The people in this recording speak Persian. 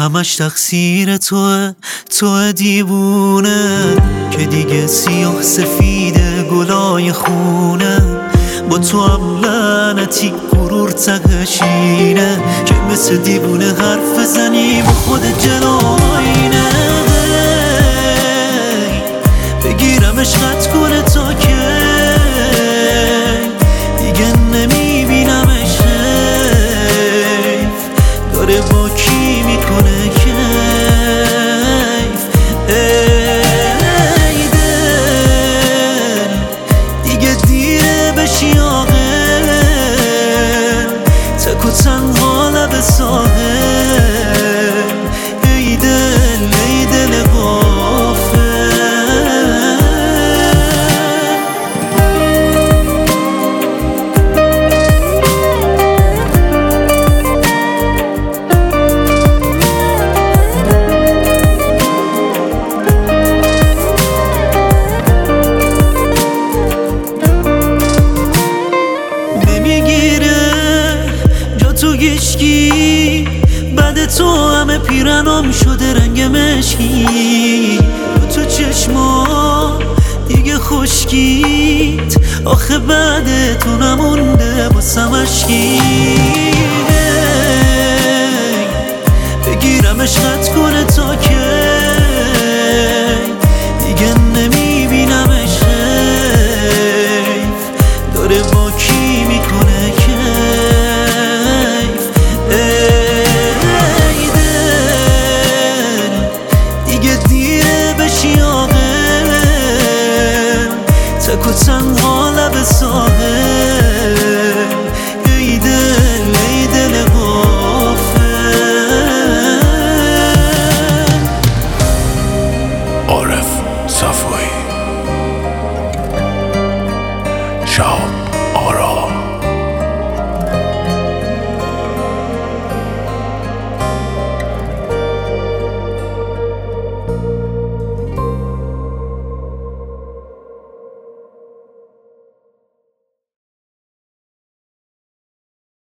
همش تقصیر توه دیوونه که دیگه سیاه سفید گلای خونه. با تو هم لعنتی غرور تقشینه که مثل دیوونه حرف زنی با خود جلاینه. بگیرم عشقت کنه تا که دیگه نمیبینمش، حیف داره با کی میکنه کیف. ای دل دیگه دیره بشی عاقل، تک و تنها لب ساحل. ای دل غافل. تو گشکی بعد تو همه پیرنم شده رنگ مشکی. تو چشما دیگه خشکید آخه بعد تو نمونده باسم اشکی. بگیرم عشقت کنه تا که